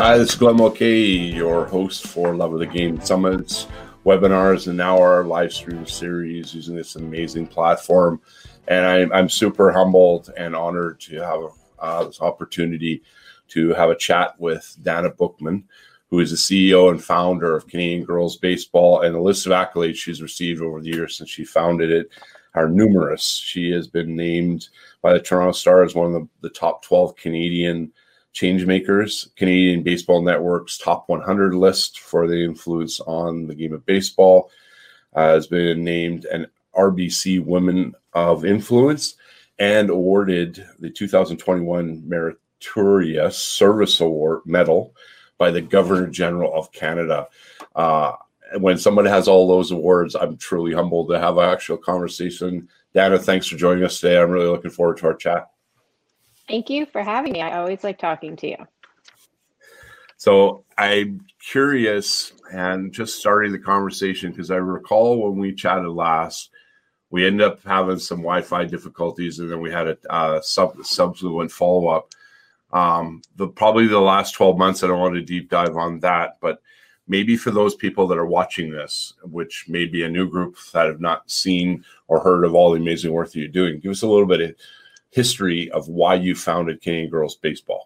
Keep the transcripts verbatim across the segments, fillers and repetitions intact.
Hi, this is Glenn Mulcahy, your host for Love of the Game Summits, webinars, and now our live stream series using this amazing platform. And I'm, I'm super humbled and honored to have uh, this opportunity to have a chat with Dana Bookman, who is the C E O and founder of Canadian Girls Baseball, and the list of accolades she's received over the years since she founded it are numerous. She has been named by the Toronto Star as one of the, the top twelve Canadian changemakers, Canadian Baseball Network's top one hundred list for the influence on the game of baseball, uh, has been named an R B C Women of Influence, and awarded the two thousand twenty-one Meritorious Service Award Medal by the Governor General of Canada. Uh, when somebody has all those awards, I'm truly humbled to have an actual conversation. Dana, thanks for joining us today. I'm really looking forward to our chat. Thank you for having me. I always like talking to you. So I'm curious, and just starting the conversation, because I recall when we chatted last, we ended up having some Wi-Fi difficulties, and then we had a uh, sub subsequent follow-up. Um, the probably the last twelve months, I don't want to deep dive on that, but maybe for those people that are watching this, which may be a new group that have not seen or heard of all the amazing work that you're doing, give us a little bit of history of why you founded Canadian Girls Baseball.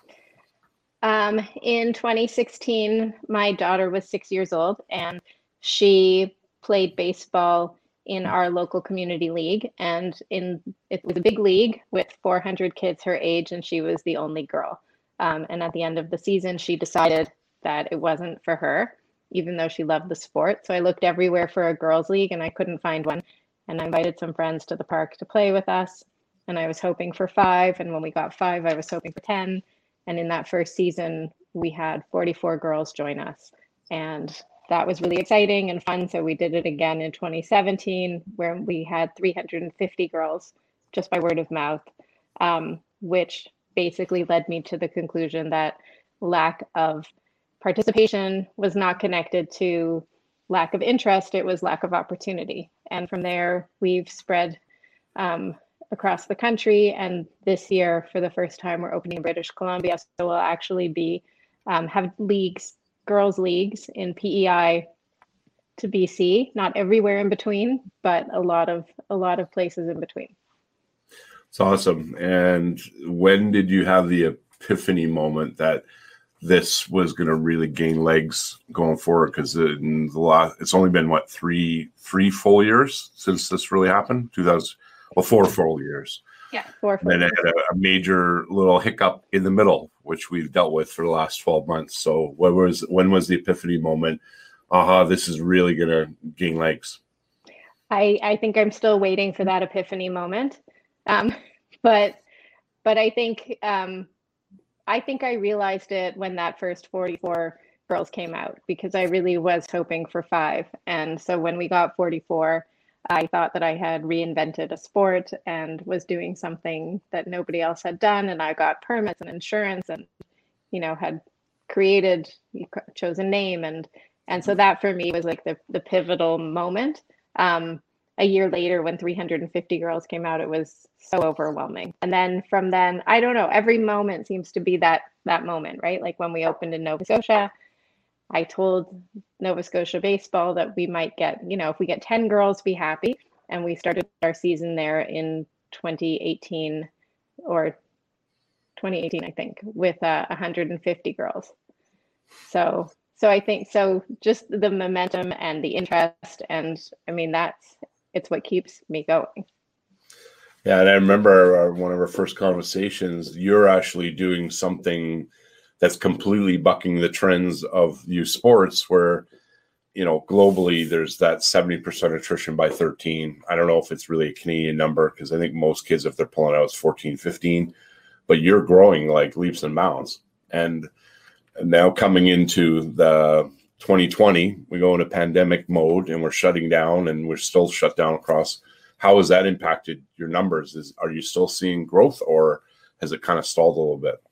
Um, in twenty sixteen, my daughter was six years old, and she played baseball in our local community league. And in it was a big league with four hundred kids her age, and she was the only girl. Um, and at the end of the season, she decided that it wasn't for her, even though she loved the sport. So I looked everywhere for a girls' league, and I couldn't find one. And I invited some friends to the park to play with us. And I was hoping for five. And when we got five, I was hoping for ten. And in that first season, we had forty-four girls join us. And that was really exciting and fun. So we did it again in twenty seventeen, where we had three hundred fifty girls just by word of mouth, um, which basically led me to the conclusion that lack of participation was not connected to lack of interest. It was lack of opportunity. And from there, we've spread um, across the country. And this year, for the first time, we're opening in British Columbia. So we'll actually be um, have leagues, girls' leagues in P E I to B C, not everywhere in between, but a lot of a lot of places in between. It's awesome. And when did you have the epiphany moment that this was going to really gain legs going forward? Because in the last, it's only been what three three full years since this really happened. Two thousand. Well, four full years. Yeah, four full Then years. it had a, a major little hiccup in the middle, which we've dealt with for the last twelve months. So when was when was the epiphany moment? Aha, this is really going to gain legs. I, I think I'm still waiting for that epiphany moment. Um, but but I think um, I think I realized it when that first forty-four girls came out, because I really was hoping for five. And so when we got forty-four, I thought that I had reinvented a sport and was doing something that nobody else had done. And I got permits and insurance and, you know, had created, chose a name. And, and so that for me was like the, the pivotal moment. Um, a year later, when three hundred fifty girls came out, it was so overwhelming. And then from then, I don't know, every moment seems to be that, that moment, right? Like when we opened in Nova Scotia, I told Nova Scotia Baseball that we might get, you know, if we get ten girls, be happy. And we started our season there in twenty eighteen or twenty eighteen, I think, with uh, one hundred fifty girls. So, so I think, so just the momentum and the interest, and I mean, that's, it's what keeps me going. Yeah, and I remember uh, one of our first conversations, you're actually doing something that's completely bucking the trends of youth sports, where, you know, globally there's that seventy percent attrition by thirteen. I don't know if it's really a Canadian number, because I think most kids, if they're pulling out, it's fourteen, fifteen, but you're growing like leaps and bounds. And now coming into the twenty twenty, we go into pandemic mode and we're shutting down, and we're still shut down across. How has that impacted your numbers? Is, are you still seeing growth, or has it kind of stalled a little bit?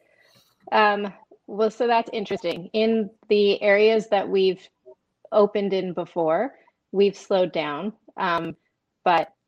Um, well, so that's interesting. In the areas that we've opened in before, we've slowed down. Um, but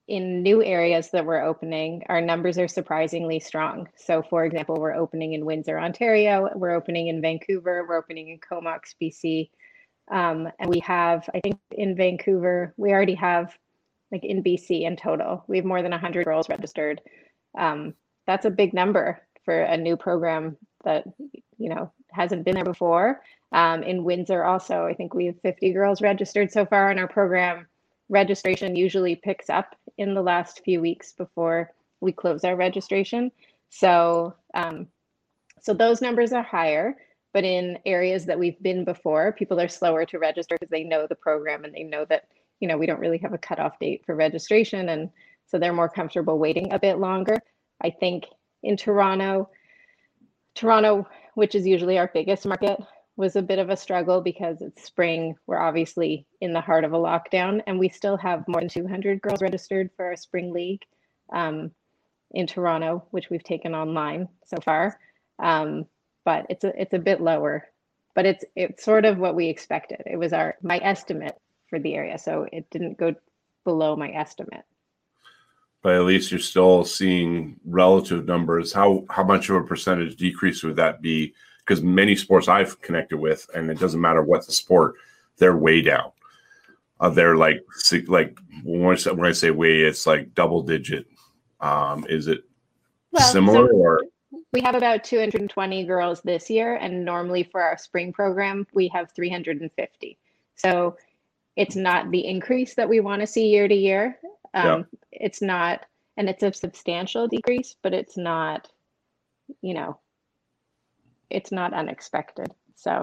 in new areas that we're opening, our numbers are surprisingly strong. So for example, we're opening in Windsor, Ontario, we're opening in Vancouver, we're opening in Comox, B C. Um, and we have, I think in Vancouver, we already have, like in B C in total, we have more than one hundred girls registered. Um, that's a big number for a new program that, you know, hasn't been there before. Um, in Windsor also, I think we have fifty girls registered so far in our program. Registration usually picks up in the last few weeks before we close our registration. So, um, so those numbers are higher, but in areas that we've been before, people are slower to register because they know the program and they know that, you know, we don't really have a cutoff date for registration. And so they're more comfortable waiting a bit longer. I think in Toronto, Toronto, which is usually our biggest market, was a bit of a struggle because it's spring. We're obviously in the heart of a lockdown, and we still have more than two hundred girls registered for our spring league um, in Toronto, which we've taken online so far. Um, but it's a it's a bit lower, but it's it's sort of what we expected. It was our my estimate for the area, so it didn't go below my estimate. But at least you're still seeing relative numbers. How how much of a percentage decrease would that be? Because many sports I've connected with, and it doesn't matter what the sport, they're way down. Uh, they're like like when I say, when I say way, it's like double digit. Um, is it well, similar so or? We have about two hundred twenty girls this year, and normally for our spring program we have three hundred fifty. So it's not the increase that we want to see year to year. Um, yeah. It's not, and it's a substantial decrease, but it's not, you know, it's not unexpected. So,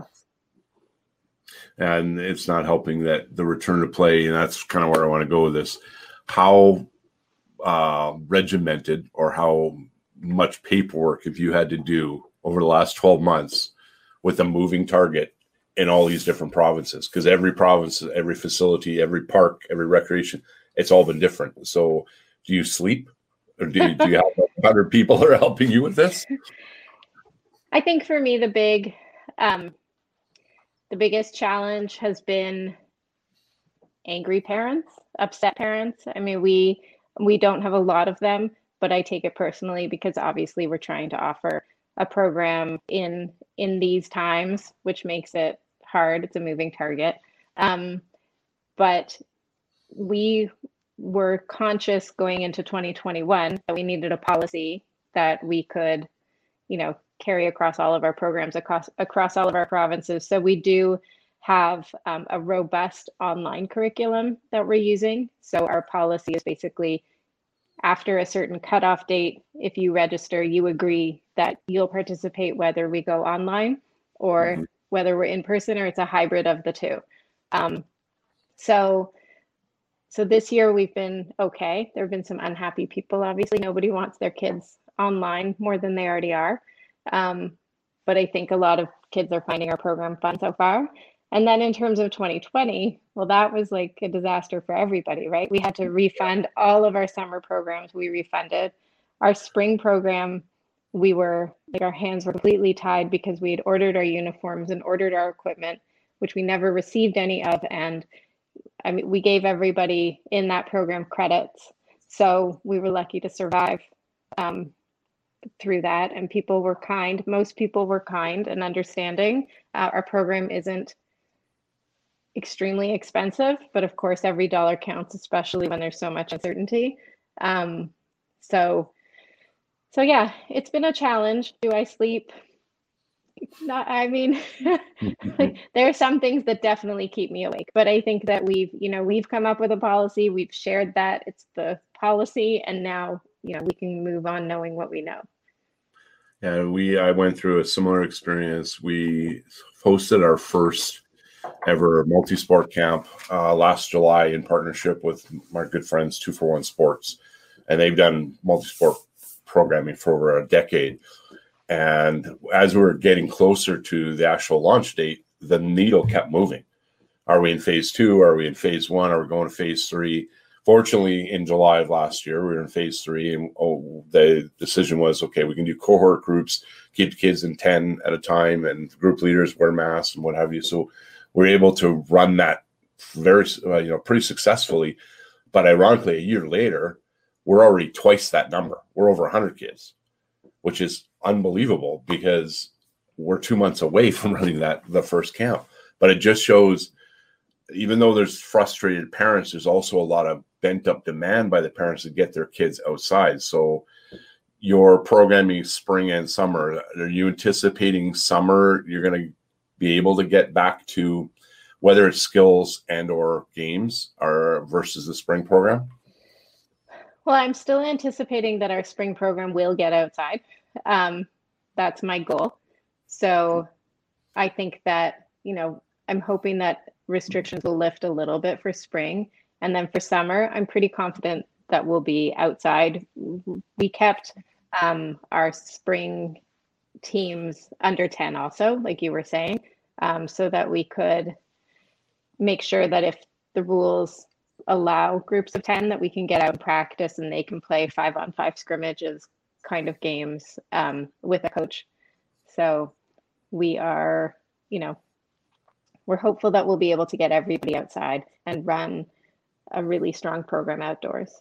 and it's not helping that the return to play, and that's kind of where I want to go with this. How uh, regimented or how much paperwork have you had to do over the last twelve months with a moving target in all these different provinces? Because every province, every facility, every park, every recreation, it's all been different. So do you sleep, or do you, do you have one hundred people who are helping you with this? I think for me, the big, um, the biggest challenge has been angry parents, upset parents. I mean, we we don't have a lot of them, but I take it personally because obviously we're trying to offer a program in in these times, which makes it hard. It's a moving target. Um, but we were conscious going into twenty twenty-one that we needed a policy that we could, you know, carry across all of our programs across across all of our provinces. So we do have um, a robust online curriculum that we're using. So our policy is basically after a certain cutoff date, if you register, you agree that you'll participate whether we go online or mm-hmm. whether we're in person, or it's a hybrid of the two. Um, so So this year we've been okay. There have been some unhappy people. Obviously, nobody wants their kids online more than they already are. Um, but I think a lot of kids are finding our program fun so far. And then in terms of twenty twenty, well, that was like a disaster for everybody, right? We had to refund all of our summer programs. We refunded our spring program. We were like, our hands were completely tied because we had ordered our uniforms and ordered our equipment, which we never received any of. And I mean, we gave everybody in that program credits. So we were lucky to survive um, through that. And people were kind. Most people were kind and understanding. Uh, our program isn't extremely expensive, but of course, every dollar counts, especially when there's so much uncertainty. Um, so, so yeah, it's been a challenge. Do I sleep? Not, I mean, like, there are some things that definitely keep me awake, but I think that we've, you know, we've come up with a policy, we've shared that, it's the policy, and now, you know, we can move on knowing what we know. Yeah, we, I went through a similar experience. We hosted our first ever multi-sport camp uh, last July in partnership with my good friends, Two for One Sports, and they've done multi-sport programming for over a decade. And as we were getting closer to the actual launch date, the needle kept moving. Are we in phase two? Are we in phase one? Are we going to phase three? Fortunately, in July of last year, we were in phase three, and oh, the decision was, okay, we can do cohort groups, keep kids in ten at a time, and group leaders wear masks and what have you. So we're able to run that very, uh, you know, pretty successfully. But ironically, a year later, we're already twice that number. We're over one hundred kids, which is unbelievable because we're two months away from running that the first camp. But it just shows, even though there's frustrated parents, there's also a lot of bent up demand by the parents to get their kids outside. So your programming spring and summer, are you anticipating summer you're going to be able to get back to whether it's skills and or games or versus the spring program? Well, I'm still anticipating that our spring program will get outside. Um, that's my goal. So I think that, you know, I'm hoping that restrictions will lift a little bit for spring. And then for summer, I'm pretty confident that we'll be outside. We kept um, our spring teams under ten also, like you were saying, um, so that we could make sure that if the rules allow groups of ten, that we can get out and practice and they can play five on five scrimmages kind of games um, with a coach. So we are, you know, we're hopeful that we'll be able to get everybody outside and run a really strong program outdoors.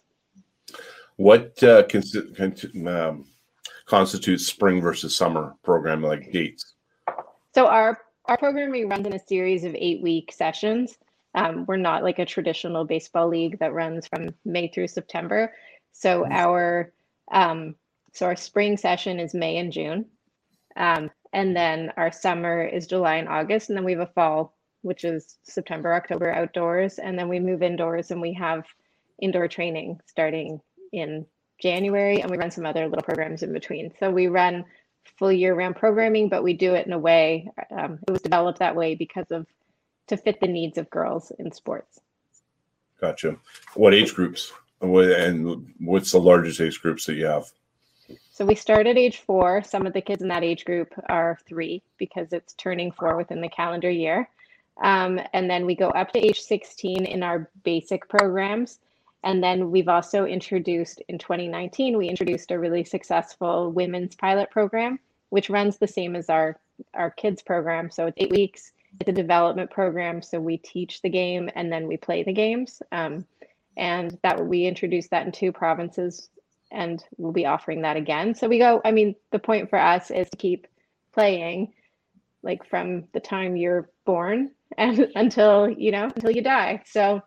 What uh, cons- con- um, constitutes spring versus summer program, like dates? So our, our programming runs in a series of eight week sessions. Um, we're not like a traditional baseball league that runs from May through September. So mm-hmm. our um, so our spring session is May and June. Um, and then our summer is July and August. And then we have a fall, which is September, October outdoors. And then we move indoors and we have indoor training starting in January, and we run some other little programs in between. So we run full year round programming, but we do it in a way, um, it was developed that way because of, to fit the needs of girls in sports. Gotcha. What age groups? And what's the largest age groups that you have? So we start at age four. Some of the kids in that age group are three because it's turning four within the calendar year. Um, and then we go up to age sixteen in our basic programs. And then we've also introduced, in twenty nineteen, we introduced a really successful women's pilot program, which runs the same as our, our kids program. So it's eight weeks. It's a development program. So we teach the game and then we play the games. Um, and that we introduced that in two provinces, and we'll be offering that again. So we go, I mean, the point for us is to keep playing like from the time you're born and until, you know, until you die. So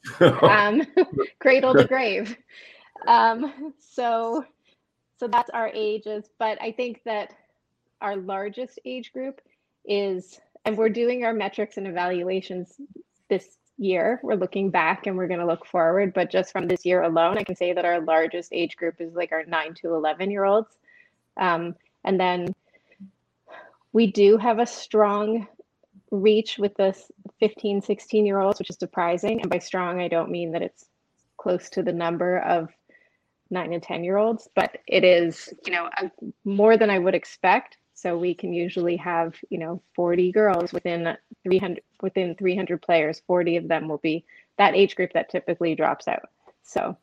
um, cradle to grave. Um, so, so that's our ages. But I think that our largest age group is, and we're doing our metrics and evaluations this year. We're looking back and we're going to look forward. But just from this year alone, I can say that our largest age group is like our nine to eleven year olds. Um, and then we do have a strong reach with the fifteen, sixteen year olds, which is surprising. And by strong, I don't mean that it's close to the number of nine and ten year olds, but it is, you know, more than I would expect. So we can usually have, you know, forty girls within three hundred, within three hundred players, forty of them will be that age group that typically drops out. So.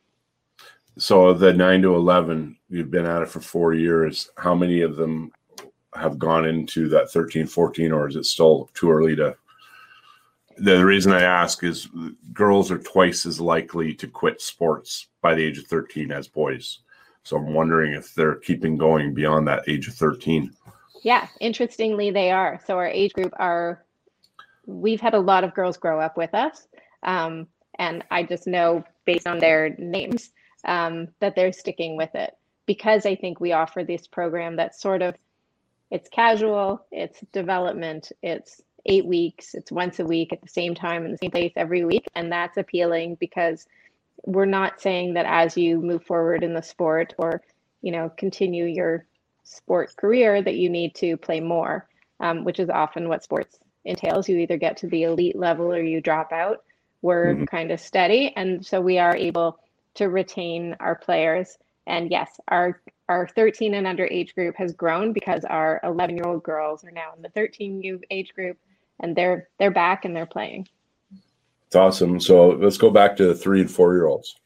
So the nine to eleven, you've been at it for four years. How many of them have gone into that thirteen, fourteen, or is it still too early to? The reason I ask is girls are twice as likely to quit sports by the age of thirteen as boys. So I'm wondering if they're keeping going beyond that age of thirteen. Yeah, interestingly, they are. So our age group are, we've had a lot of girls grow up with us. Um, and I just know based on their names um, that they're sticking with it because I think we offer this program that's sort of, it's casual, it's development, it's eight weeks, it's once a week at the same time in the same place every week. And that's appealing because we're not saying that as you move forward in the sport or, you know, continue your sport career that you need to play more, um, which is often what sports entails. You either get to the elite level or you drop out. We're mm-hmm. kind of steady. And so we are able to retain our players. And yes, our our thirteen and under age group has grown because our eleven year old girls are now in the thirteen U age group and they're they're back and they're playing. It's awesome. So let's go back to the three and four year olds.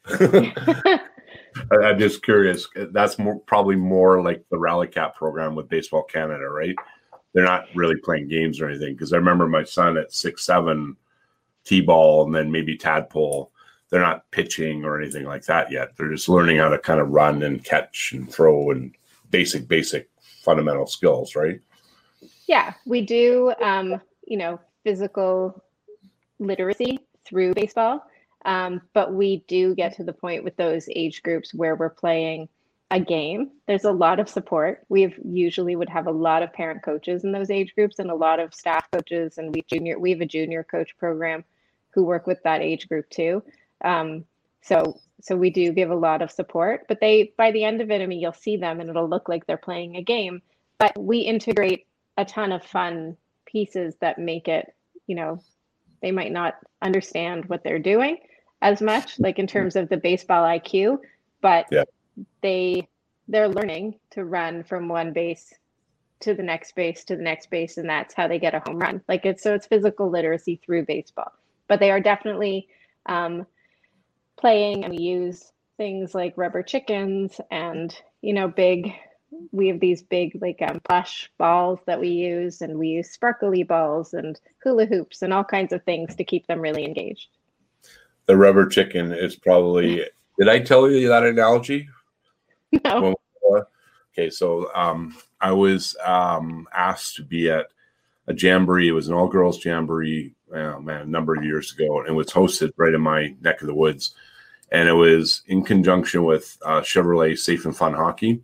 I'm just curious. That's more, probably more like the Rally Cap program with Baseball Canada, right? They're not really playing games or anything. Because I remember my son at six, seven, T-ball, and then maybe tadpole. they're not pitching or anything like that yet. They're just learning how to kind of run and catch and throw and basic, basic fundamental skills, right? Yeah, we do, um, you know, physical literacy through baseball. Um, but we do get to the point with those age groups where we're playing a game. There's a lot of support. We've usually would have a lot of parent coaches in those age groups and a lot of staff coaches, and we junior we have a junior coach program who work with that age group too. Um, so so we do give a lot of support, but they by the end of it, I mean, you'll see them and it'll look like they're playing a game, but we integrate a ton of fun pieces that make it, you know, they might not understand what they're doing as much, like in terms of the baseball I Q, but yeah. they they're learning to run from one base to the next base to the next base, and that's how they get a home run. Like it's so it's physical literacy through baseball, but they are definitely um, playing, and we use things like rubber chickens and you know big. We have these big like um, plush balls that we use, and we use sparkly balls and hula hoops and all kinds of things to keep them really engaged. The rubber chicken is probably. Did I tell you that analogy? No. Okay, so um, I was um, asked to be at a jamboree. It was an all-girls jamboree, oh man, a number of years ago, and it was hosted right in my neck of the woods. And it was in conjunction with uh, Chevrolet Safe and Fun Hockey.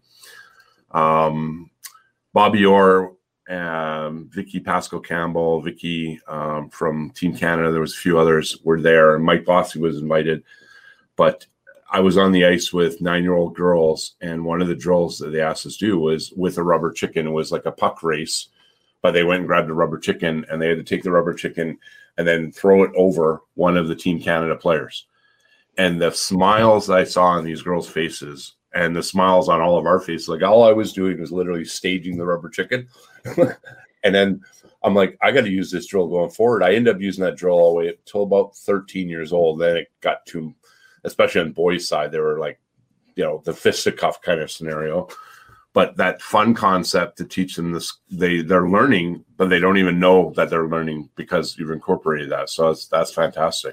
Um, Bobby Orr, um, Vicky Pascal Campbell, Vicky um, from Team Canada, there was a few others were there, and Mike Bossy was invited. But I was on the ice with nine-year-old girls, and one of the drills that they asked us to do was with a rubber chicken. It was like a puck race, but they went and grabbed a rubber chicken, and they had to take the rubber chicken and then throw it over one of the Team Canada players. And the smiles I saw on these girls' faces and the smiles on all of our faces, like all I was doing was literally staging the rubber chicken. And then I'm like, I got to use this drill going forward. I ended up using that drill all the way until about thirteen years old. Then it got too, especially on boys' side, they were like, you know, the fisticuff kind of scenario. But that fun concept to teach them this, they, they're learning, but they don't even know that they're learning because you've incorporated that. So that's, that's fantastic.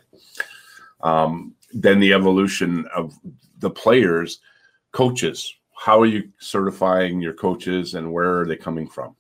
Um, then the evolution of the players, coaches. How are you certifying your coaches and where are they coming from?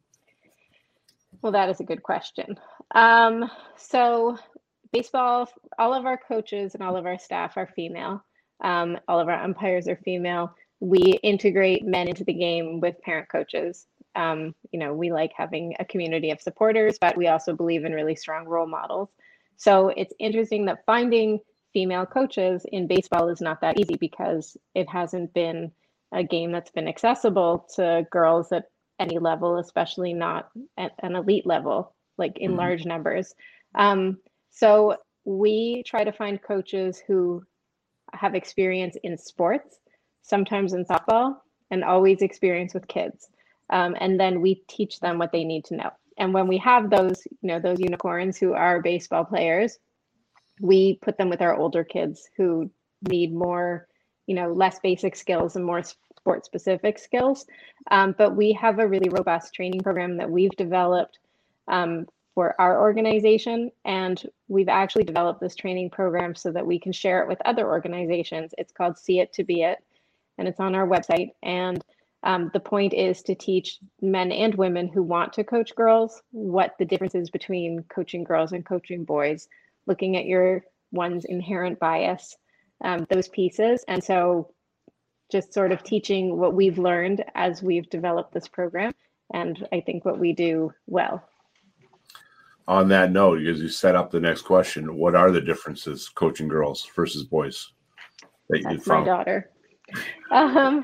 Well, that is a good question. Um, so baseball, all of our coaches and all of our staff are female. Um, all of our umpires are female. We integrate men into the game with parent coaches. Um, you know, we like having a community of supporters, but we also believe in really strong role models. So it's interesting that finding female coaches in baseball is not that easy because it hasn't been a game that's been accessible to girls at any level, especially not at an elite level, like in mm-hmm. large numbers. Um, so we try to find coaches who have experience in sports, sometimes in softball, and always experience with kids. Um, and then we teach them what they need to know. And when we have those, you know, those unicorns who are baseball players, we put them with our older kids who need more, you know, less basic skills and more sport specific skills. Um, but we have a really robust training program that we've developed um, for our organization. And we've actually developed this training program so that we can share it with other organizations. It's called See It to Be It, and it's on our website. And um, the point is to teach men and women who want to coach girls what the difference is between coaching girls and coaching boys, looking at your one's inherent bias, um, those pieces. And so just sort of teaching what we've learned as we've developed this program, and I think what we do well. On that note, because you set up the next question, what are the differences coaching girls versus boys that That's you found? My daughter. um,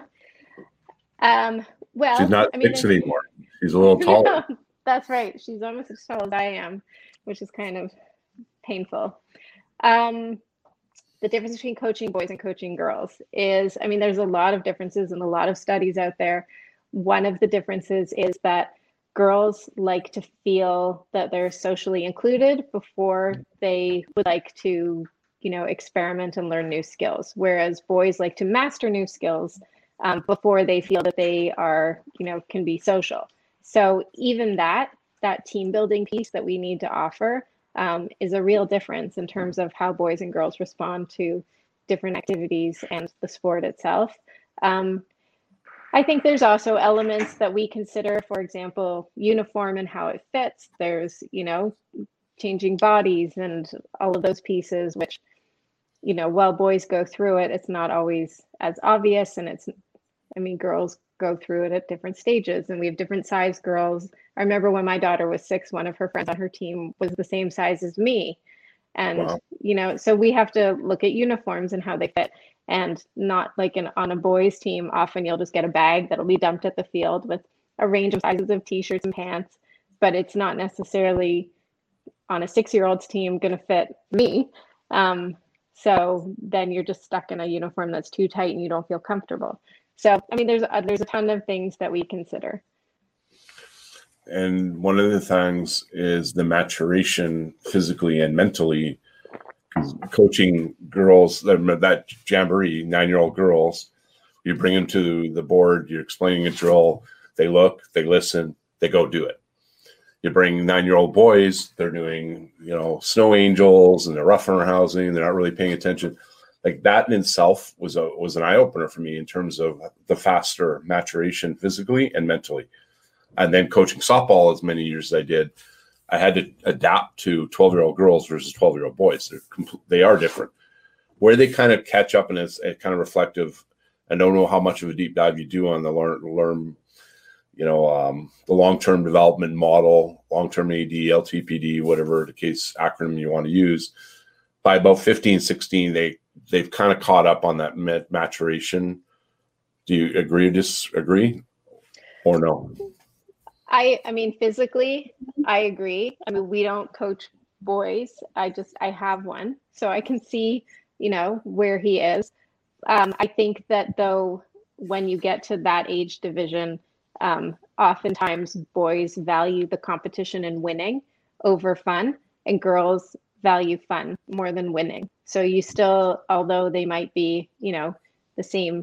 um, well, she's not I mean, six anymore. She's a little taller. No, that's right. She's almost as tall as I am, which is kind of painful. Um, the difference between coaching boys and coaching girls is, I mean, there's a lot of differences and a lot of studies out there. One of the differences is that girls like to feel that they're socially included before they would like to, you know, experiment and learn new skills, whereas boys like to master new skills um, before they feel that they are, you know, can be social. So even that, that team building piece that we need to offer um, is a real difference in terms of how boys and girls respond to different activities and the sport itself. Um, I think there's also elements that we consider, for example, uniform and how it fits. There's, you know, changing bodies and all of those pieces, which, you know, while boys go through it, it's not always as obvious. And it's, I mean, girls go through it at different stages, and we have different size girls. I remember when my daughter was six, one of her friends on her team was the same size as me. And, wow. you know, so we have to look at uniforms and how they fit. And not like an, on a boys team, often you'll just get a bag that'll be dumped at the field with a range of sizes of t-shirts and pants, but it's not necessarily on a six-year-old's team going to fit me. Um, so then you're just stuck in a uniform that's too tight and you don't feel comfortable. So, I mean, there's a, there's a ton of things that we consider. And one of the things is the maturation physically and mentally. Coaching girls, that jamboree, nine-year-old girls, you bring them to the board, you're explaining a drill, they look, they listen, they go do it. You bring nine-year-old boys, they're doing, you know, snow angels and they're roughing housing, they're not really paying attention. Like that in itself was a was an eye-opener for me in terms of the faster maturation physically and mentally. And then coaching softball as many years as I did, I had to adapt to twelve-year-old girls versus twelve-year-old boys. They're compl- they are different. Where they kind of catch up, and it's kind of reflective. I don't know how much of a deep dive you do on the learn, learn you know, um, the long-term development model, long-term A D, L T P D, whatever the case acronym you want to use. By about fifteen, sixteen, they, they've kind of caught up on that maturation. Do you agree or disagree or no? I, I mean, physically, I agree. I mean, we don't coach boys. I just, I have one. So I can see, you know, where he is. Um, I think that though, when you get to that age division, um, oftentimes boys value the competition and winning over fun, and girls value fun more than winning. So you still, although they might be, you know, the same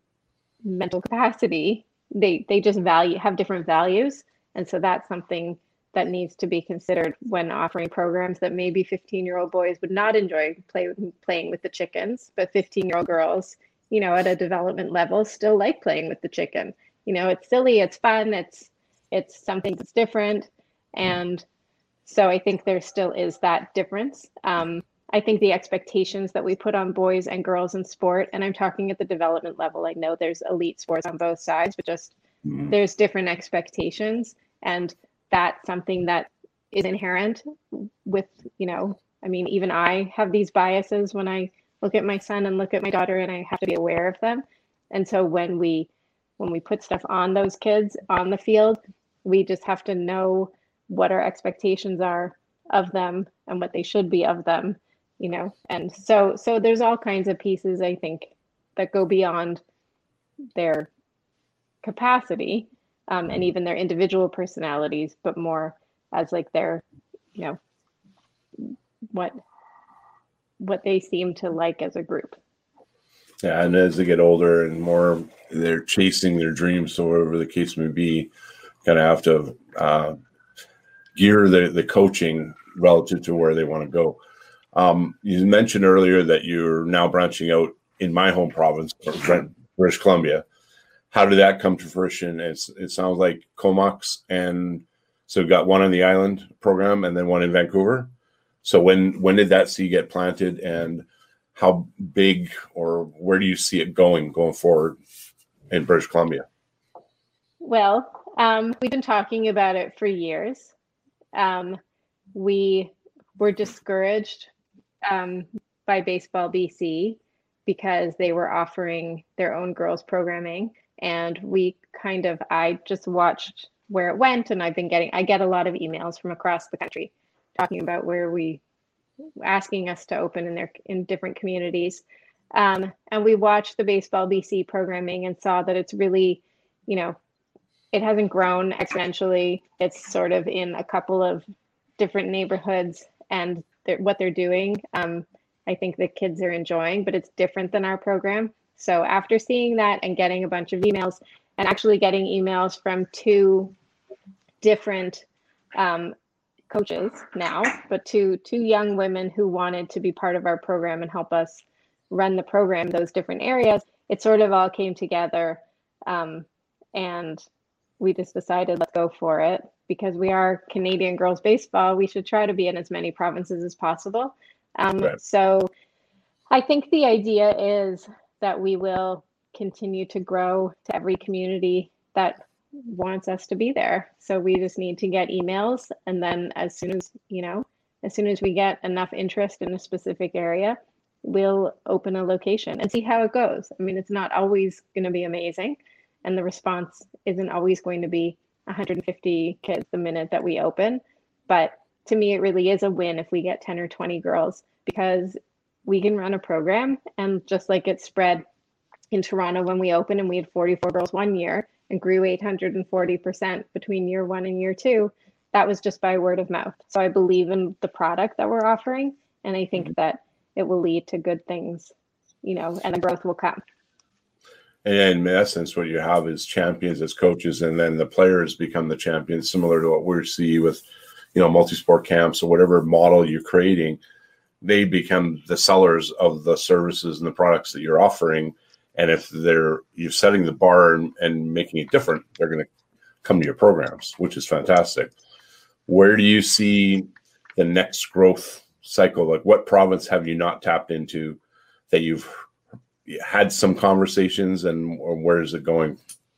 mental capacity, they, they just value, have different values. And so that's something that needs to be considered when offering programs that maybe fifteen-year-old boys would not enjoy play, playing with the chickens, but fifteen-year-old girls, you know, at a development level still like playing with the chicken. You know, it's silly, it's fun, it's it's something that's different. And so I think there still is that difference. Um, I think the expectations that we put on boys and girls in sport, and I'm talking at the development level, I know there's elite sports on both sides, but just mm-hmm. there's different expectations. And that's something that is inherent with, you know, I mean, even I have these biases when I look at my son and look at my daughter, and I have to be aware of them. And so when we when we put stuff on those kids on the field, we just have to know what our expectations are of them and what they should be of them, you know. And so so there's all kinds of pieces, I think, that go beyond their capacity um, and even their individual personalities, but more as like their, you know, what what they seem to like as a group. Yeah, and as they get older and more, they're chasing their dreams, so whatever the case may be, kind of have to uh, gear the, the coaching relative to where they want to go. Um, you mentioned earlier that you're now branching out in my home province, British Columbia. How did that come to fruition? It's, it sounds like Comox, and so we've got one on the island program and then one in Vancouver. So when when did that seed get planted, and how big or where do you see it going going forward in British Columbia? Well, um, we've been talking about it for years. Um, we were discouraged um, by Baseball B C because they were offering their own girls programming, and we kind of, I just watched where it went, and I've been getting, I get a lot of emails from across the country talking about where we, asking us to open in their, in different communities. Um, and we watched the Baseball B C programming and saw that it's really, you know, it hasn't grown exponentially. It's sort of in a couple of different neighborhoods, and they're, what they're doing, um, I think the kids are enjoying, but it's different than our program. So after seeing that and getting a bunch of emails, and actually getting emails from two different um, coaches now, but two two young women who wanted to be part of our program and help us run the program, those different areas. It sort of all came together, um, and we just decided, let's go for it. Because we are Canadian girls baseball, we should try to be in as many provinces as possible. Um, right. So I think the idea is that we will continue to grow to every community that wants us to be there. So we just need to get emails, and then as soon as, you know, as soon as we get enough interest in a specific area, we'll open a location and see how it goes. I mean, it's not always going to be amazing, and the response isn't always going to be one hundred fifty kids the minute that we open. But to me, it really is a win if we get ten or twenty girls, because we can run a program, and just like it spread in Toronto when we opened and we had forty-four girls one year and grew eight hundred forty percent between year one and year two, that was just by word of mouth. So I believe in the product that we're offering, and I think that it will lead to good things, you know, and the growth will come. And in essence, what you have is champions as coaches, and then the players become the champions, similar to what we see with, you know, multi-sport camps or whatever model you're creating. They become the sellers of the services and the products that you're offering. And if they're you're setting the bar and, and making it different, they're going to come to your programs, which is fantastic. Where do you see the next growth cycle? Like, what province have you not tapped into that you've had some conversations, and or where is it going?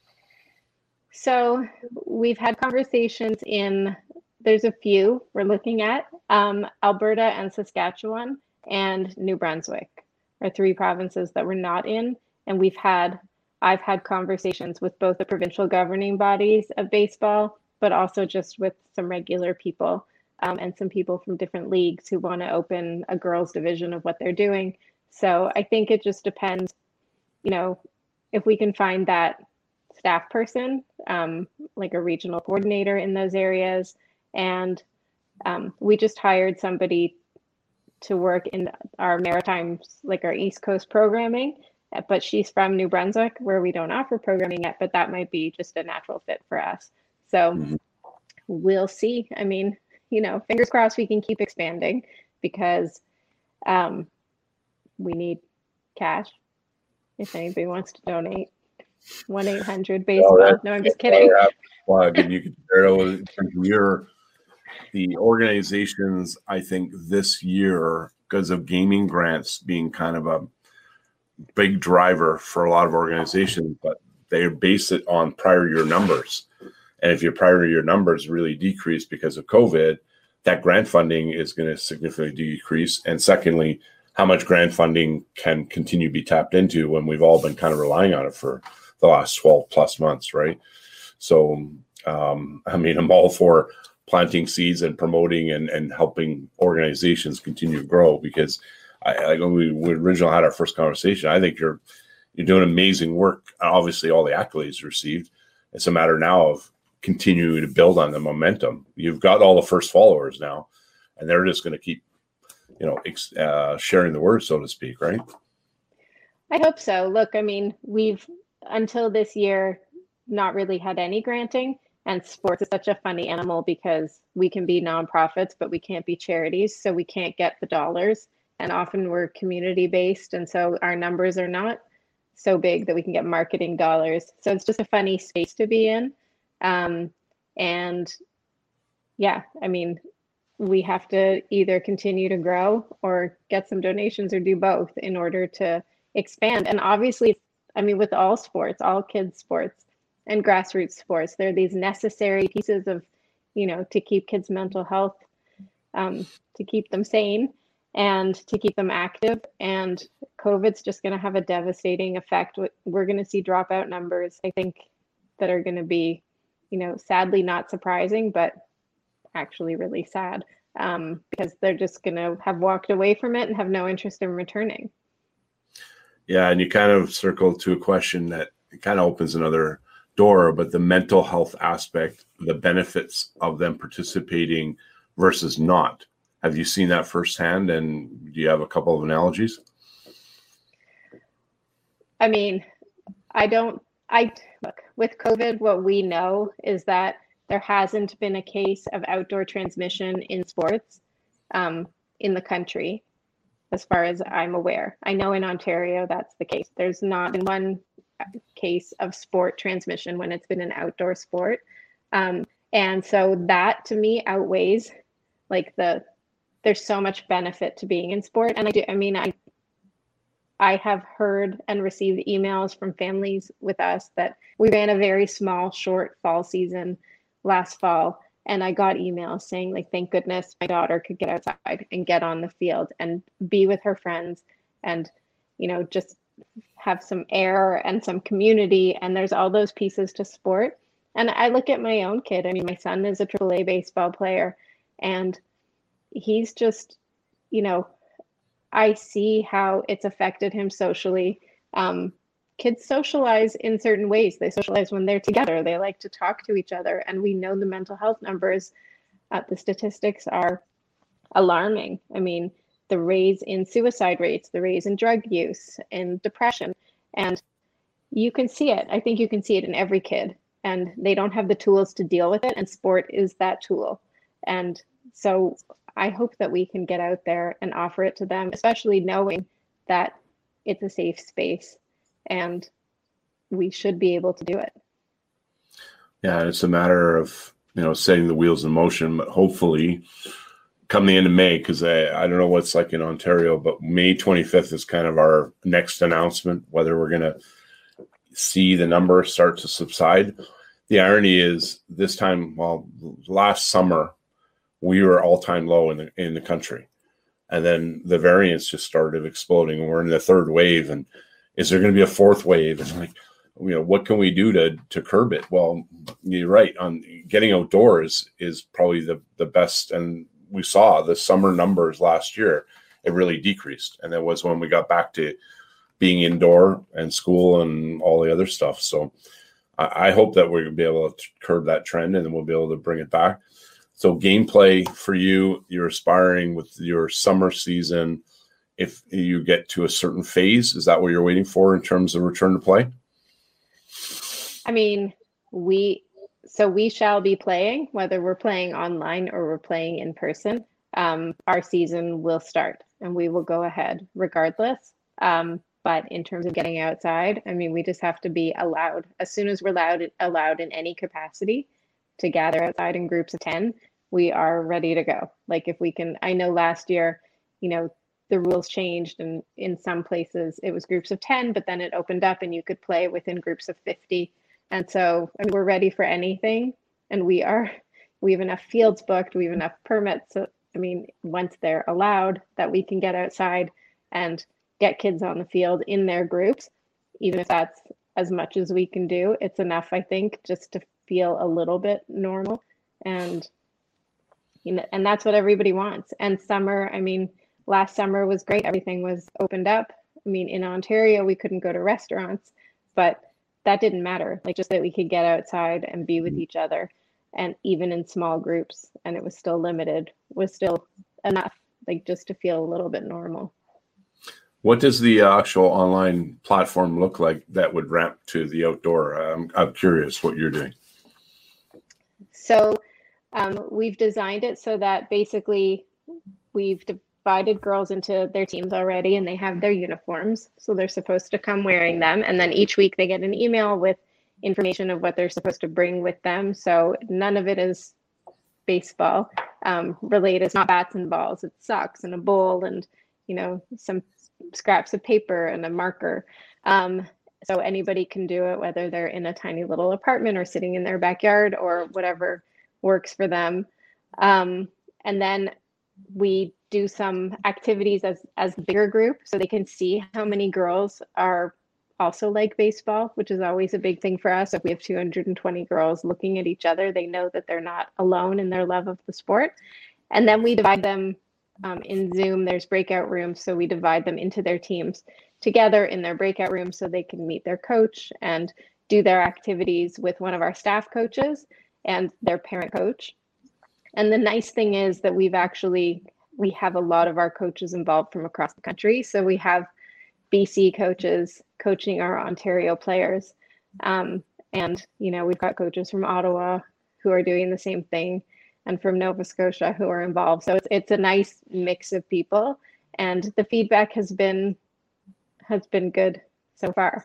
So we've had conversations in, there's a few we're looking at, um, Alberta and Saskatchewan and New Brunswick are three provinces that we're not in. And we've had, I've had conversations with both the provincial governing bodies of baseball, but also just with some regular people um, and some people from different leagues who want to open a girls division of what they're doing. So I think it just depends, you know, if we can find that staff person, um, like a regional coordinator in those areas. And um, we just hired somebody to work in our maritime, like our East Coast programming, but she's from New Brunswick, where we don't offer programming yet, but that might be just a natural fit for us. So mm-hmm. We'll see. I mean, you know, fingers crossed we can keep expanding, because um, we need cash. If anybody wants to donate, one eight hundred baseball. Oh, no, I'm just kidding. Plug, and you can share it with your the organizations. I think this year, because of gaming grants being kind of a big driver for a lot of organizations, but they base it on prior year numbers. And if your prior year numbers really decrease because of COVID, that grant funding is going to significantly decrease. And secondly, how much grant funding can continue to be tapped into when we've all been kind of relying on it for the last twelve plus months, right? So, um, I mean, I'm all for planting seeds and promoting and, and helping organizations continue to grow, because I, like when we, we originally had our first conversation, I think you're you're doing amazing work. Obviously, all the accolades received. It's a matter now of continuing to build on the momentum. You've got all the first followers now, and they're just going to keep, you know, ex, uh, sharing the word, so to speak, right? I hope so. Look, I mean, we've until this year not really had any granting, and sports is such a funny animal because we can be nonprofits, but we can't be charities, so we can't get the dollars. And often we're community based, and so our numbers are not so big that we can get marketing dollars. So it's just a funny space to be in. Um, and yeah, I mean, we have to either continue to grow or get some donations or do both in order to expand. And obviously, I mean, with all sports, all kids sports and grassroots sports, there are these necessary pieces of, you know, to keep kids' mental health, um, to keep them sane and to keep them active. And COVID's just going to have a devastating effect. We're going to see dropout numbers, I think, that are going to be, you know, sadly not surprising, but actually really sad, um, because they're just going to have walked away from it and have no interest in returning. Yeah, and you kind of circled to a question that kind of opens another door, but the mental health aspect, the benefits of them participating versus not. Have you seen that firsthand, and do you have a couple of analogies? I mean, I don't, I look, with COVID, what we know is that there hasn't been a case of outdoor transmission in sports um, in the country, as far as I'm aware. I know in Ontario that's the case. There's not been one case of sport transmission when it's been an outdoor sport. Um, and so that to me outweighs like the, there's so much benefit to being in sport. And I do, I mean, I, I have heard and received emails from families with us that we ran a very small, short fall season last fall. And I got emails saying like, thank goodness my daughter could get outside and get on the field and be with her friends and, you know, just have some air and some community. And there's all those pieces to sport. And I look at my own kid. I mean, my son is a triple A baseball player and he's just, you know, I see how it's affected him socially. Um, kids socialize in certain ways. They socialize when they're together. They like to talk to each other. And we know the mental health numbers, uh, the statistics are alarming. I mean, the raise in suicide rates, the raise in drug use and depression. And you can see it. I think you can see it in every kid. And they don't have the tools to deal with it. And sport is that tool. And so I hope that we can get out there and offer it to them, especially knowing that it's a safe space and we should be able to do it. Yeah, it's a matter of, you know, setting the wheels in motion, but hopefully come the end of May, because I, I don't know what it's like in Ontario, but May twenty-fifth is kind of our next announcement, whether we're going to see the number start to subside. The irony is this time, well, last summer, we were all-time low in the in the country. And then the variants just started exploding and we're in the third wave. And is there going to be a fourth wave? And like, you know, what can we do to to curb it? Well, you're right. On getting outdoors is probably the, the best. And we saw the summer numbers last year, it really decreased. And that was when we got back to being indoor and school and all the other stuff. So I, I hope that we're going to be able to curb that trend and then we'll be able to bring it back. So gameplay for you, you're aspiring with your summer season. If you get to a certain phase, is that what you're waiting for in terms of return to play? I mean, we, so we shall be playing, whether we're playing online or we're playing in person. Um, our season will start and we will go ahead regardless. Um, but in terms of getting outside, I mean, we just have to be allowed, as soon as we're allowed, allowed in any capacity to gather outside in groups of ten, we are ready to go. Like if we can, I know last year, you know, the rules changed and in some places it was groups of ten, but then it opened up and you could play within groups of fifty. And so I mean, we're ready for anything and we are, we have enough fields booked, we have enough permits. So, I mean, once they're allowed that we can get outside and get kids on the field in their groups, even if that's as much as we can do, it's enough, I think, just to feel a little bit normal. And you know, and that's what everybody wants. And summer, I mean, last summer was great. Everything was opened up. I mean, in Ontario, we couldn't go to restaurants, but that didn't matter. Like just that we could get outside and be with each other, and even in small groups, and it was still limited, was still enough, like just to feel a little bit normal. What does the actual online platform look like that would ramp to the outdoor? I'm, I'm curious what you're doing. So um, we've designed it so that basically we've divided girls into their teams already and they have their uniforms. So they're supposed to come wearing them. And then each week they get an email with information of what they're supposed to bring with them. So none of it is baseball um, related. It's not bats and balls. It's socks and a bowl and, you know, some scraps of paper and a marker. Um, so anybody can do it, whether they're in a tiny little apartment or sitting in their backyard or whatever works for them. Um, and then we do some activities as, as the bigger group so they can see how many girls are also like baseball, which is always a big thing for us. If we have two hundred twenty girls looking at each other, they know that they're not alone in their love of the sport. And then we divide them Um, in Zoom, there's breakout rooms, so we divide them into their teams together in their breakout rooms so they can meet their coach and do their activities with one of our staff coaches and their parent coach. And the nice thing is that we've actually, we have a lot of our coaches involved from across the country. So we have B C coaches coaching our Ontario players. Um, and, you know, we've got coaches from Ottawa, who are doing the same thing and from Nova Scotia who are involved. So it's, it's a nice mix of people, and the feedback has been has been good so far.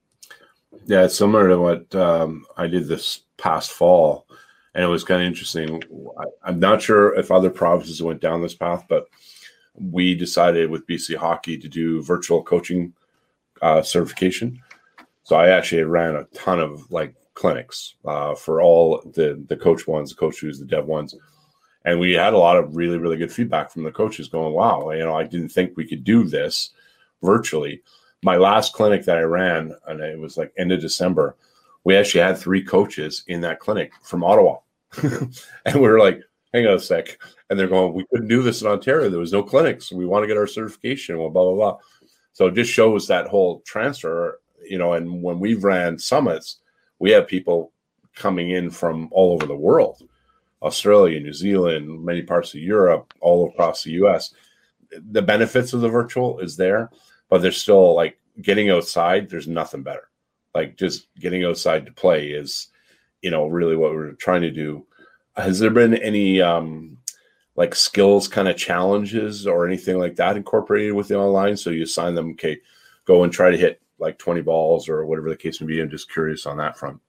Yeah, it's similar to what um, I did this past fall, and it was kind of interesting. I, I'm not sure if other provinces went down this path, but we decided with B C Hockey to do virtual coaching uh, certification. So I actually ran a ton of like clinics uh, for all the the coach ones, the coach twos, the dev ones, and we had a lot of really really good feedback from the coaches going, "Wow, you know, I didn't think we could do this virtually." My last clinic that I ran, and it was like end of December, we actually had three coaches in that clinic from Ottawa. And we were like, hang on a sec. And they're going, we couldn't do this in Ontario. There was no clinics. We want to get our certification. Well, blah, blah, blah. So it just shows that whole transfer, you know, and when we've ran summits, we have people coming in from all over the world, Australia, New Zealand, many parts of Europe, all across the U S. The benefits of the virtual is there. But there's still like getting outside. There's nothing better. Like just getting outside to play is, you know, really what we're trying to do. Has there been any um, like skills kind of challenges or anything like that incorporated with the online? So you assign them, okay, go and try to hit like twenty balls or whatever the case may be. I'm just curious on that front.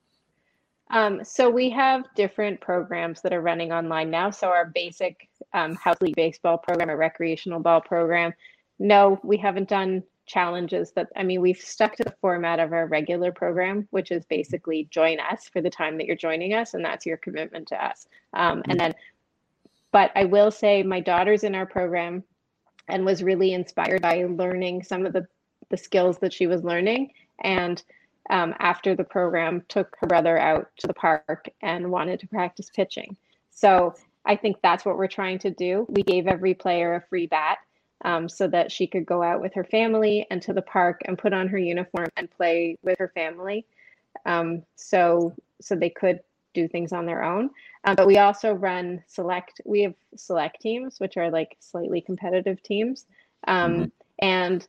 Um, so we have different programs that are running online now. So our basic um, house league baseball program, a recreational ball program. No, we haven't done challenges that, I mean, we've stuck to the format of our regular program, which is basically join us for the time that you're joining us. And that's your commitment to us. Um, and then, but I will say my daughter's in our program and was really inspired by learning some of the, the skills that she was learning. And um, after the program took her brother out to the park and wanted to practice pitching. So I think that's what we're trying to do. We gave every player a free bat. Um, so that she could go out with her family and to the park and put on her uniform and play with her family. Um, so so they could do things on their own. Um, but we also run select, we have select teams, which are like slightly competitive teams. Um, mm-hmm. And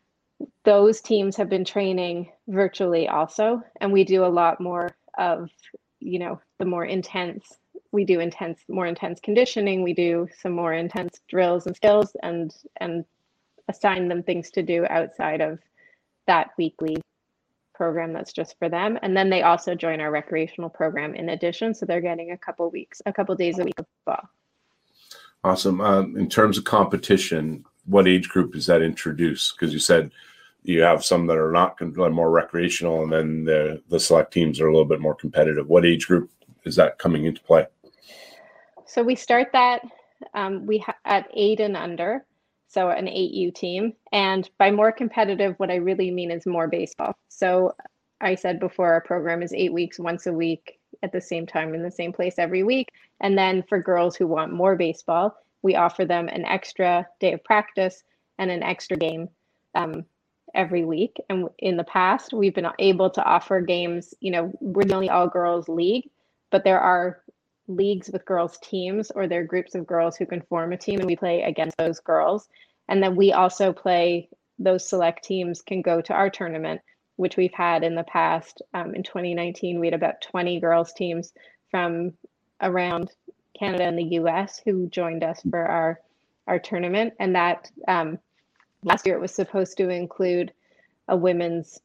those teams have been training virtually also. And we do a lot more of, you know, the more intense we do intense, more intense conditioning. We do some more intense drills and skills and, and assign them things to do outside of that weekly program that's just for them. And then they also join our recreational program in addition. So they're getting a couple weeks, a couple days a week of ball. Awesome. Um, in terms of competition, what age group is that introduced? Because you said you have some that are not more recreational, and then the, the select teams are a little bit more competitive. What age group is that coming into play? So we start that um, we ha- at eight and under, so an eight U team. And by more competitive, what I really mean is more baseball. So I said before, our program is eight weeks, once a week at the same time in the same place every week. And then for girls who want more baseball, we offer them an extra day of practice and an extra game um, every week. And in the past, we've been able to offer games, you know, we're the only all girls league, but there are leagues with girls teams, or there are groups of girls who can form a team, and we play against those girls. And then we also play, those select teams can go to our tournament, which we've had in the past. Um, in twenty nineteen, we had about twenty girls teams from around Canada and the U S who joined us for our, our tournament. And that um, last year it was supposed to include a women's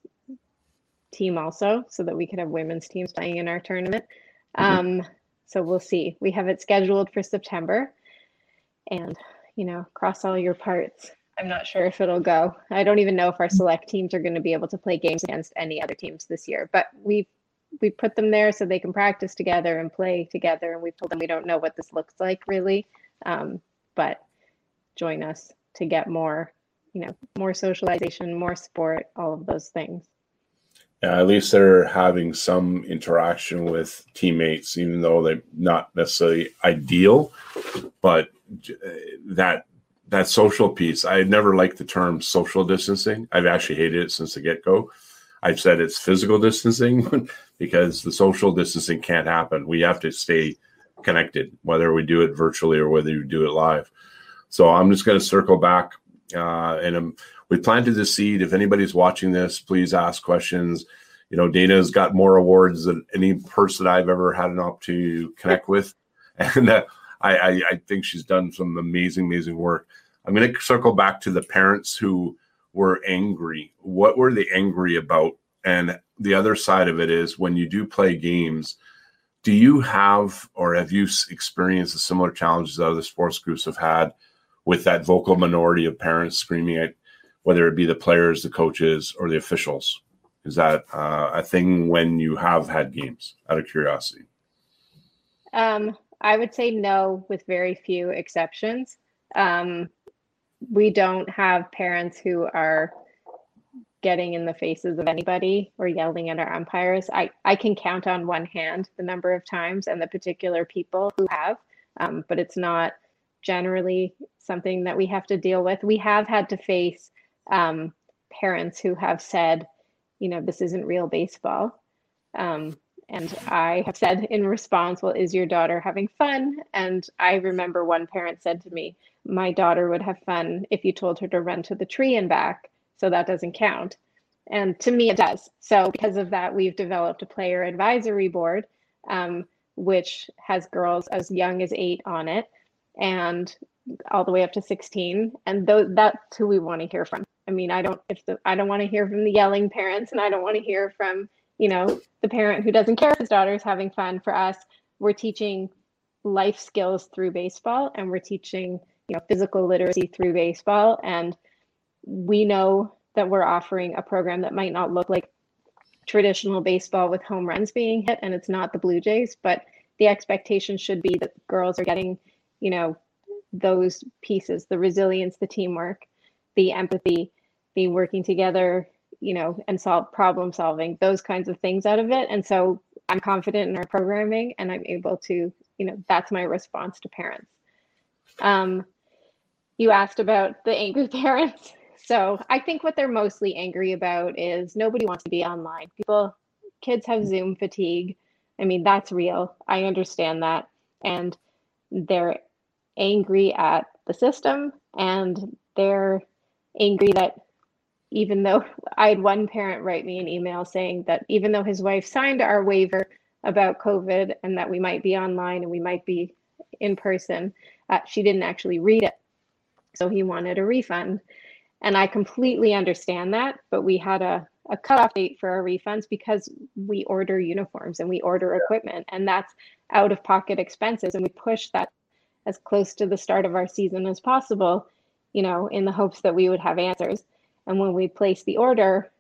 team also, so that we could have women's teams playing in our tournament. Mm-hmm. Um, So we'll see. We have it scheduled for September, and, you know, cross all your parts. I'm not sure if it'll go. I don't even know if our select teams are going to be able to play games against any other teams this year, but we we put them there so they can practice together and play together. And we told them we don't know what this looks like really, um, but join us to get more, you know, more socialization, more sport, all of those things. Yeah, at least they're having some interaction with teammates, even though they're not necessarily ideal. But that that social piece, I never liked the term social distancing. I've actually hated it since the get-go. I've said it's physical distancing because the social distancing can't happen. We have to stay connected, whether we do it virtually or whether you do it live. So I'm just going to circle back, uh, and I'm, we planted the seed. If anybody's watching this, please ask questions. you know, Dana's got more awards than any person I've ever had an opportunity to connect with. And uh, I, I, I think she's done some amazing, amazing work. I'm going to circle back to the parents who were angry. What were they angry about? And the other side of it is, when you do play games, do you have, or have you experienced the similar challenges that other sports groups have had with that vocal minority of parents screaming at, whether it be the players, the coaches, or the officials? Is that uh, a thing when you have had games, out of curiosity? Um, I would say no, with very few exceptions. Um, we don't have parents who are getting in the faces of anybody or yelling at our umpires. I, I can count on one hand the number of times and the particular people who have, um, but it's not generally something that we have to deal with. We have had to face um, parents who have said, you know, this isn't real baseball. Um, and I have said in response, well, is your daughter having fun? And I remember one parent said to me, my daughter would have fun if you told her to run to the tree and back. So that doesn't count. And to me, it does. So because of that, we've developed a player advisory board, um, which has girls as young as eight on it and all the way up to sixteen. And th- that's who we want to hear from. I mean, I don't, if the, I don't want to hear from the yelling parents, and I don't want to hear from, you know, the parent who doesn't care if his daughter is having fun. For us, we're teaching life skills through baseball, and we're teaching, you know, physical literacy through baseball. And we know that we're offering a program that might not look like traditional baseball with home runs being hit, and it's not the Blue Jays, but the expectation should be that girls are getting, you know, those pieces, the resilience, the teamwork, the empathy, the working together, you know, and solve problem solving, those kinds of things out of it. And so I'm confident in our programming, and I'm able to, you know, that's my response to parents. Um, you asked about the angry parents. So I think what they're mostly angry about is nobody wants to be online. People, kids have Zoom fatigue. I mean, that's real. I understand that. And they're angry at the system, and they're angry that even though I had one parent write me an email saying that even though his wife signed our waiver about COVID and that we might be online and we might be in person, uh, she didn't actually read it. So he wanted a refund. And I completely understand that, but we had a, a cutoff date for our refunds because we order uniforms and we order equipment, and that's out of pocket expenses. And we push that as close to the start of our season as possible, you know, in the hopes that we would have answers. And when we placed the order,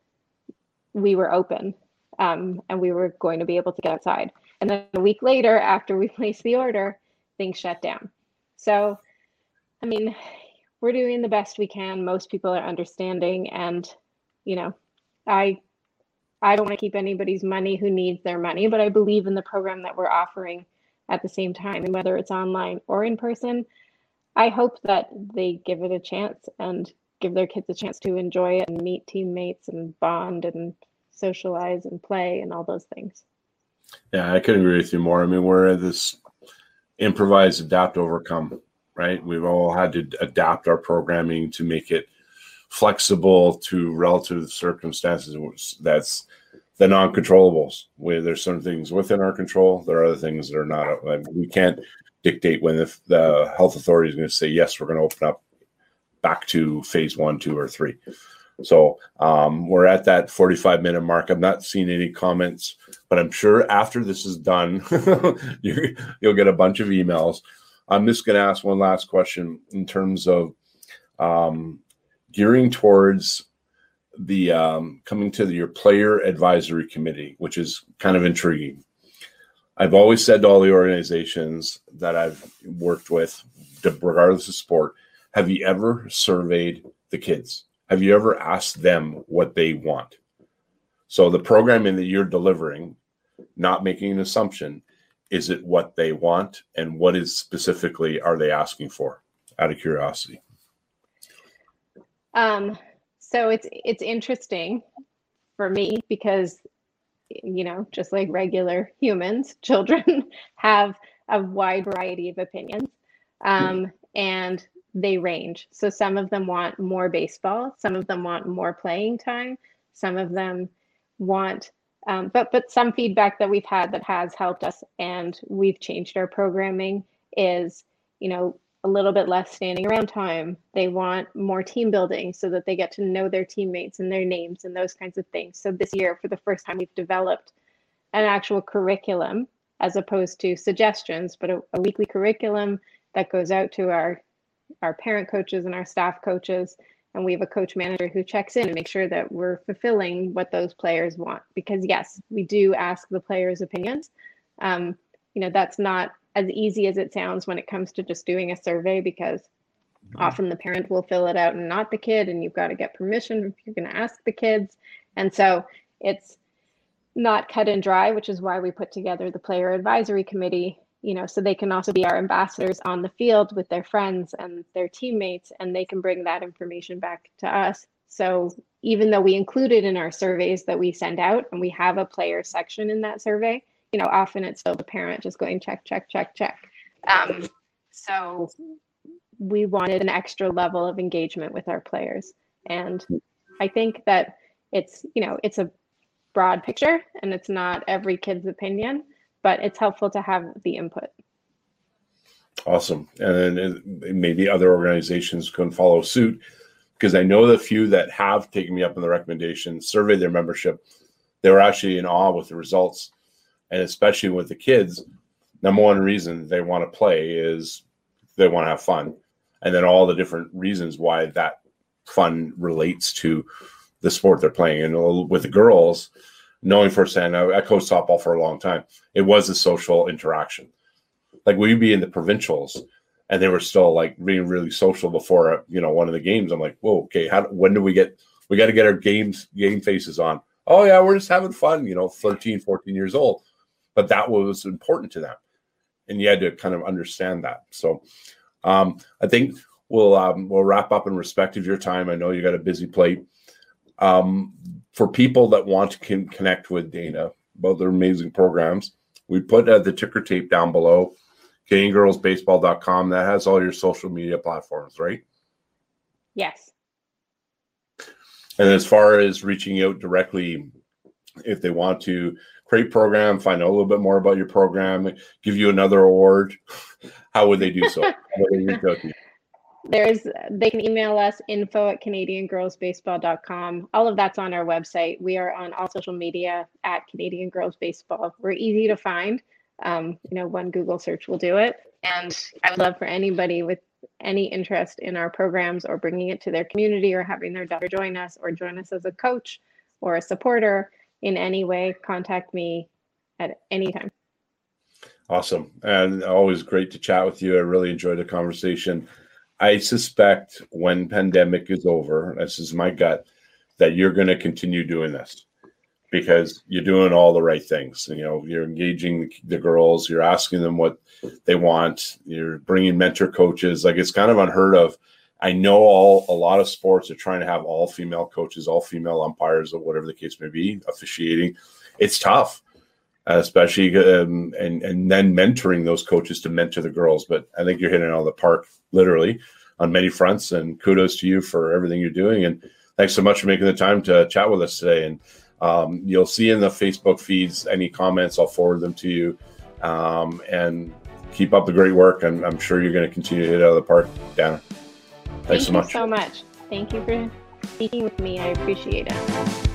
we were open um, and we were going to be able to get outside. And then a week later, after we placed the order, things shut down. So, I mean, we're doing the best we can. Most people are understanding, and, you know, I I don't want to keep anybody's money who needs their money, but I believe in the program that we're offering at the same time. And whether it's online or in person, I hope that they give it a chance and give their kids a chance to enjoy it and meet teammates and bond and socialize and play and all those things. Yeah, I couldn't agree with you more. I mean, we're at this improvise, adapt, overcome, right? We've all had to adapt our programming to make it flexible to relative circumstances. That's the non-controllables, where there's some things within our control. There are other things that are not. Like, we can't dictate when the, the health authority is going to say, yes, we're going to open up back to phase one, two, or three. So um, we're at that forty-five minute mark. I'm not seeing any comments, but I'm sure after this is done, you, you'll get a bunch of emails. I'm just going to ask one last question in terms of um, gearing towards the um, coming to the, your player advisory committee, which is kind of intriguing. I've always said to all the organizations that I've worked with, regardless of sport, have you ever surveyed the kids? Have you ever asked them what they want? So the programming that you're delivering, not making an assumption, is it what they want, and what is specifically are they asking for, out of curiosity? Um, so it's it's interesting for me because, you know, just like regular humans, children have a wide variety of opinions, um, and they range. So some of them want more baseball, some of them want more playing time, some of them want Um, but but some feedback that we've had that has helped us, and we've changed our programming, is, you know, a little bit less standing around time. They want more team building so that they get to know their teammates and their names and those kinds of things. So this year, for the first time, we've developed an actual curriculum as opposed to suggestions, but a, a weekly curriculum that goes out to our our parent coaches and our staff coaches. And we have a coach manager who checks in and makes sure that we're fulfilling what those players want. Because yes, we do ask the players' opinions. Um, you know, that's not as easy as it sounds when it comes to just doing a survey, because mm-hmm. often the parent will fill it out and not the kid, and you've got to get permission if you're going to ask the kids. And so it's not cut and dry, which is why we put together the player advisory committee, you know, so they can also be our ambassadors on the field with their friends and their teammates, and they can bring that information back to us. So even though we include it in our surveys that we send out, and we have a player section in that survey, you know, often it's still the parent just going check, check, check, check. Um, so we wanted an extra level of engagement with our players. And I think that it's, you know, it's a broad picture and it's not every kid's opinion, but it's helpful to have the input. Awesome. And then maybe other organizations can follow suit, because I know the few that have taken me up on the recommendation, surveyed their membership, they were actually in awe with the results. And especially with the kids, number one reason they want to play is they want to have fun. And then all the different reasons why that fun relates to the sport they're playing. And with the girls, knowing firsthand, I coached softball for a long time. It was a social interaction. Like we'd be in the provincials and they were still like being really social before, you know, one of the games. I'm like, whoa, okay, how, when do we get, we got to get our games, game faces on. Oh yeah, we're just having fun, you know, thirteen, fourteen years old. But that was important to them. And you had to kind of understand that. So um, I think we'll um, we'll wrap up in respect of your time. I know you got a busy plate. Um, for people that want to con- connect with Dana about their amazing programs, we put uh, the ticker tape down below, Canadian Girls Baseball dot com. That has all your social media platforms, right? Yes. And as far as reaching out directly, if they want to create program, find out a little bit more about your program, give you another award, how would they do so? How would they reach out to you? There's, they can email us info at Canadian Girls Baseball dot com. All of that's on our website. We are on all social media at Canadian Girls Baseball. We're easy to find. Um, you know, one Google search will do it. And I would love for anybody with any interest in our programs or bringing it to their community or having their daughter join us or join us as a coach or a supporter in any way, contact me at any time. Awesome. And always great to chat with you. I really enjoyed the conversation. I suspect when pandemic is over, this is my gut, that you're going to continue doing this because you're doing all the right things. You know, you're engaging the girls, you're asking them what they want, you're bringing mentor coaches. Like it's kind of unheard of. I know all a lot of sports are trying to have all female coaches, all female umpires, or whatever the case may be, officiating. It's tough, especially um, and and then mentoring those coaches to mentor the girls. But I think you're hitting it out of the park, literally, on many fronts. And kudos to you for everything you're doing. And thanks so much for making the time to chat with us today. And um, you'll see in the Facebook feeds any comments, I'll forward them to you. Um, and keep up the great work. I'm, I'm sure you're going to continue to hit it out of the park, Dana. Thanks so much. Thank you so much. Thank you for speaking with me. I appreciate it.